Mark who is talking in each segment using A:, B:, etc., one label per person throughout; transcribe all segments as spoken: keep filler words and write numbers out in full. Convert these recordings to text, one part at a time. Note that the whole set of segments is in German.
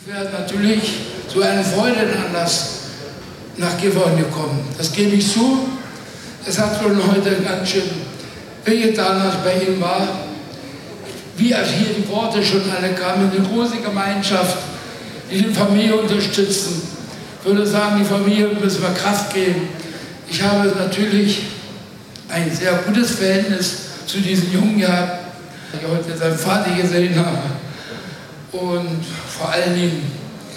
A: wäre natürlich zu einem Freudenanlass nach Gifhorn gekommen. Das gebe ich zu. Es hat schon heute ganz schön wehgetan, als bei ihm war. Wie als hier die Worte schon alle kamen, eine große Gemeinschaft, die die Familie unterstützen. Ich würde sagen, die Familie müssen wir Kraft geben. Ich habe natürlich ein sehr gutes Verhältnis zu diesem Jungen gehabt, weil ich heute seinen Vater gesehen habe. Und vor allen Dingen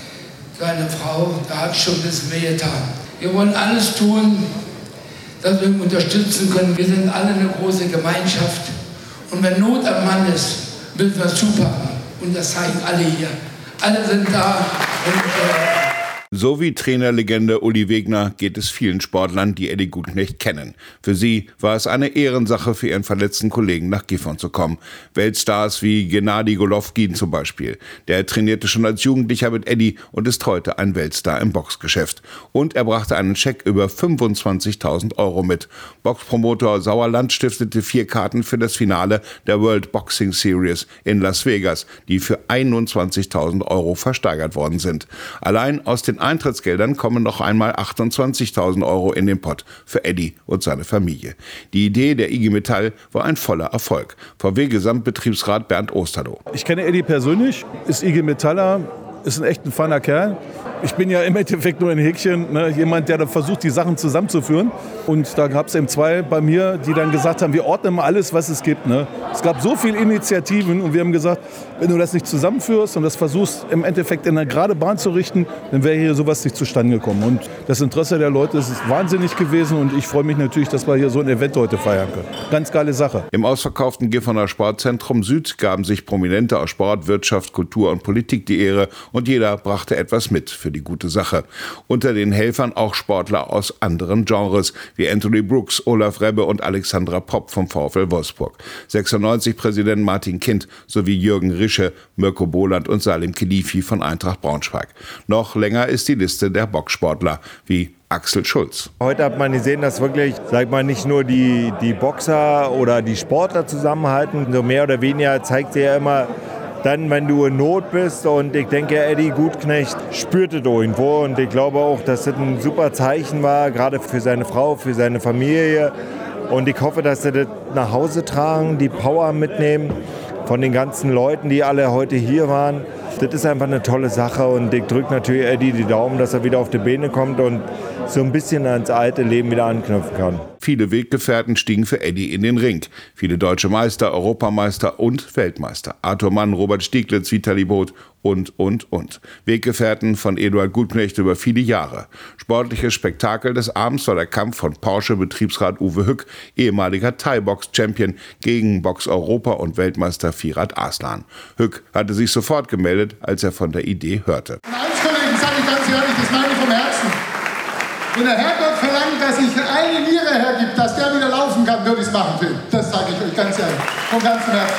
A: seine Frau, da hat es schon ein bisschen wehgetan. Wir wollen alles tun, dass wir ihn unterstützen können. Wir sind alle eine große Gemeinschaft. Und wenn Not am Mann ist, müssen wir es zupacken. Und das zeigen alle hier. Alle sind da. Und, äh
B: So wie Trainerlegende Uli Wegner geht es vielen Sportlern, die Eddie Gutknecht kennen. Für sie war es eine Ehrensache, für ihren verletzten Kollegen nach Gifhorn zu kommen. Weltstars wie Gennady Golovkin zum Beispiel. Der trainierte schon als Jugendlicher mit Eddie und ist heute ein Weltstar im Boxgeschäft. Und er brachte einen Scheck über fünfundzwanzigtausend Euro mit. Boxpromotor Sauerland stiftete vier Karten für das Finale der World Boxing Series in Las Vegas, die für einundzwanzigtausend Euro versteigert worden sind. Allein aus den Eintrittsgeldern kommen noch einmal achtundzwanzigtausend Euro in den Pott für Eddie und seine Familie. Die Idee der I G Metall war ein voller Erfolg. V W-Gesamtbetriebsrat Bernd Osterloh.
C: Ich kenne Eddie persönlich, ist I G Metaller, ist ein echt ein feiner Kerl. Ich bin ja im Endeffekt nur ein Häkchen, ne? Jemand, der da versucht, die Sachen zusammenzuführen. Und da gab es eben zwei bei mir, die dann gesagt haben, wir ordnen mal alles, was es gibt. Ne? Es gab so viele Initiativen und wir haben gesagt, wenn du das nicht zusammenführst und das versuchst im Endeffekt in eine gerade Bahn zu richten, dann wäre hier sowas nicht zustande gekommen. Und das Interesse der Leute ist wahnsinnig gewesen und ich freue mich natürlich, dass wir hier so ein Event heute feiern können. Ganz geile Sache.
B: Im ausverkauften Gifhorner Sportzentrum Süd gaben sich Prominente aus Sport, Wirtschaft, Kultur und Politik die Ehre und jeder brachte etwas mit für die gute Sache. Unter den Helfern auch Sportler aus anderen Genres, wie Anthony Brooks, Olaf Rebbe und Alexandra Popp vom VfL Wolfsburg. sechsundneunzig Präsident Martin Kind sowie Jürgen Rische, Mirko Boland und Salim Khelifi von Eintracht Braunschweig. Noch länger ist die Liste der Boxsportler, wie Axel Schulz.
D: Heute hat man gesehen, dass wirklich, sag mal, nicht nur die, die Boxer oder die Sportler zusammenhalten, so mehr oder weniger zeigt sich ja immer, dann, wenn du in Not bist, und ich denke, Eddie Gutknecht spürte das irgendwo und ich glaube auch, dass das ein super Zeichen war, gerade für seine Frau, für seine Familie, und ich hoffe, dass sie das nach Hause tragen, die Power mitnehmen von den ganzen Leuten, die alle heute hier waren. Das ist einfach eine tolle Sache und ich drücke natürlich Eddie die Daumen, dass er wieder auf die Beine kommt und so ein bisschen ans alte Leben wieder anknüpfen kann.
B: Viele Weggefährten stiegen für Eddie in den Ring. Viele deutsche Meister, Europameister und Weltmeister. Arthur Mann, Robert Stieglitz, Vitali Both und, und, und. Weggefährten von Eduard Gutknecht über viele Jahre. Sportliches Spektakel des Abends war der Kampf von Porsche-Betriebsrat Uwe Hück, ehemaliger Thai-Box-Champion, gegen Box-Europa- und Weltmeister Firat Aslan. Hück hatte sich sofort gemeldet, als er von der Idee hörte.
E: Eins, Kollegen, sage ich ganz ehrlich, das meine ich vom Herzen. Wenn der Herrgott verlangt, dass ich eine Niere hergibt, dass der wieder laufen kann, würde ich es machen, Phil. Das sage ich euch ganz ehrlich, vom ganzen Herzen.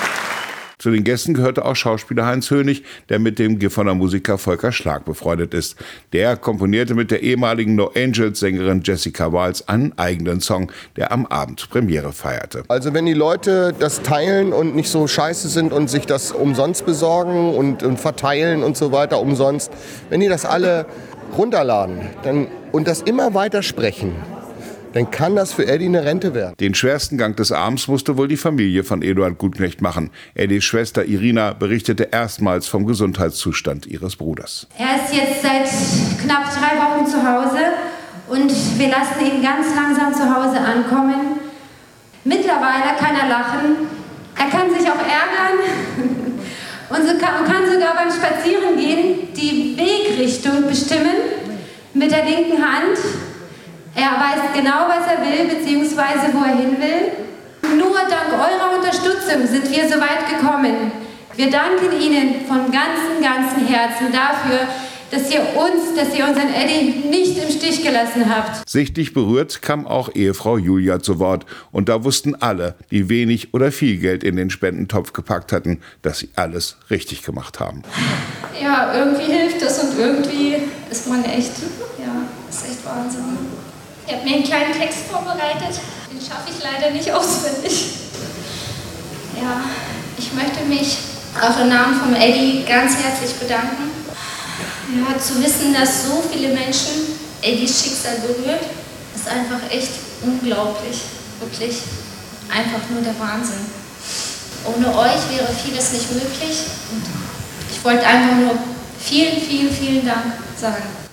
B: Zu den Gästen gehörte auch Schauspieler Heinz Hönig, der mit dem Gifhorner Musiker Volker Schlag befreundet ist. Der komponierte mit der ehemaligen No Angels-Sängerin Jessica Wiles einen eigenen Song, der am Abend Premiere feierte.
F: Also wenn die Leute das teilen und nicht so scheiße sind und sich das umsonst besorgen und, und verteilen und so weiter umsonst, wenn die das alle runterladen dann, und das immer weiter sprechen, dann kann das für Eddie eine Rente werden.
B: Den schwersten Gang des Abends musste wohl die Familie von Eduard Gutknecht machen. Eddies Schwester Irina berichtete erstmals vom Gesundheitszustand ihres Bruders.
G: Er ist jetzt seit knapp drei Wochen zu Hause und wir lassen ihn ganz langsam zu Hause ankommen. Mittlerweile kann er lachen, er kann sich auch ärgern und so kann, kann sogar beim Spazierengehen die Wegrichtung bestimmen mit der linken Hand. Er weiß genau, was er will, beziehungsweise wo er hin will. Nur dank eurer Unterstützung sind wir so weit gekommen. Wir danken Ihnen von ganzem, ganzem Herzen dafür, dass ihr uns, dass ihr unseren Eddie nicht im Stich gelassen habt.
B: Sichtlich berührt kam auch Ehefrau Julia zu Wort. Und da wussten alle, die wenig oder viel Geld in den Spendentopf gepackt hatten, dass sie alles richtig gemacht haben.
H: Ja, irgendwie hilft das und irgendwie ist man echt, ja, ist echt Wahnsinn. Ich habe mir einen kleinen Text vorbereitet, den schaffe ich leider nicht auswendig. Ja, ich möchte mich auch im Namen von Eddie ganz herzlich bedanken. Ja, zu wissen, dass so viele Menschen Eddys Schicksal berührt, ist einfach echt unglaublich. Wirklich einfach nur der Wahnsinn. Ohne euch wäre vieles nicht möglich. Und ich wollte einfach nur vielen, vielen, vielen Dank sagen.